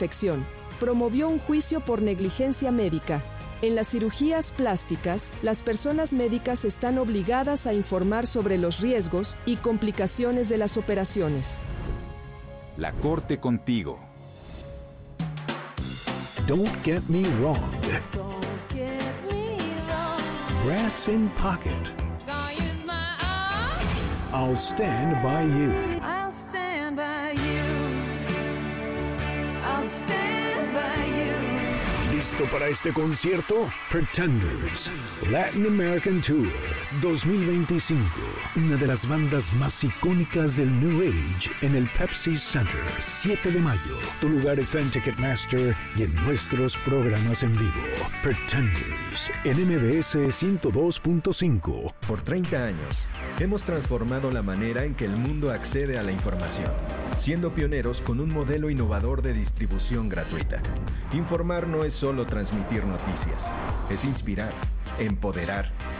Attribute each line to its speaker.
Speaker 1: inspección. Promovió un juicio por negligencia médica. En las cirugías plásticas, las personas médicas están obligadas a informar sobre los riesgos y complicaciones de las operaciones.
Speaker 2: La Corte contigo.
Speaker 3: Don't get me wrong. Brass in pocket. I'll stand by you.
Speaker 4: I'll stand by you. I'll stand by you.
Speaker 3: ¿Listo para este concierto? Pretenders, Latin American Tour 2025. Una de las bandas más icónicas del New Age en el Pepsi Center. 7 de mayo. Tu lugar está en Ticketmaster y en nuestros programas en vivo. Pretenders en MBS 102.5.
Speaker 5: Por 30 años, hemos transformado la manera en que el mundo accede a la información, siendo pioneros con un modelo innovador de distribución gratuita. Informar no es solo transmitir noticias, es inspirar, empoderar